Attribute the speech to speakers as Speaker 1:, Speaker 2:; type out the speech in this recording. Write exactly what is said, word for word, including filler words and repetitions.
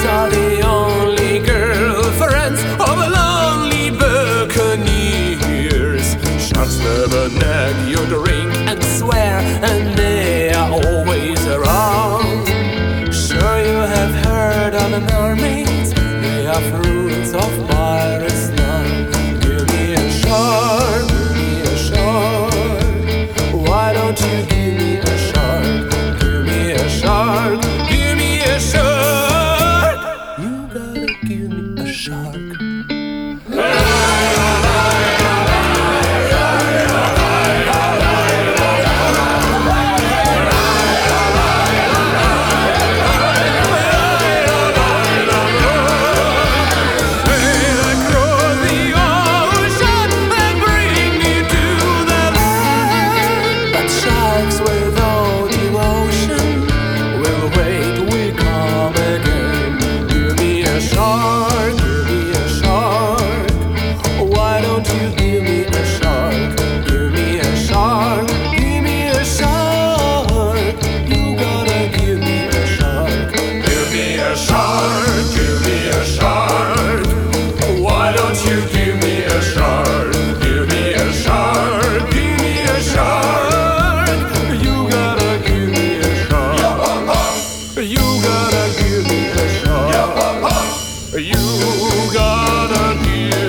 Speaker 1: are the only girlfriends of lonely buccaneers. Sharks never nag you drink and swear, and they are always around. Sure, you have heard of mermaids, they are fruits of pirates' land. Give me a shark, give me a shark. Why don't you give me a shark? Give me a shark, give me a shark. You gotta give me a shark. Without devotion will wait, we come again. Give me a shark, give me a shark. Why don't you give me a shark? Give me a shark, give me a shark. You gotta give me a shark. Give me a shark, give me a shark. Why don't you give me a shark? Give me a shark, give me a shark. You gotta give me a shark. You gotta give me a shark. You gotta give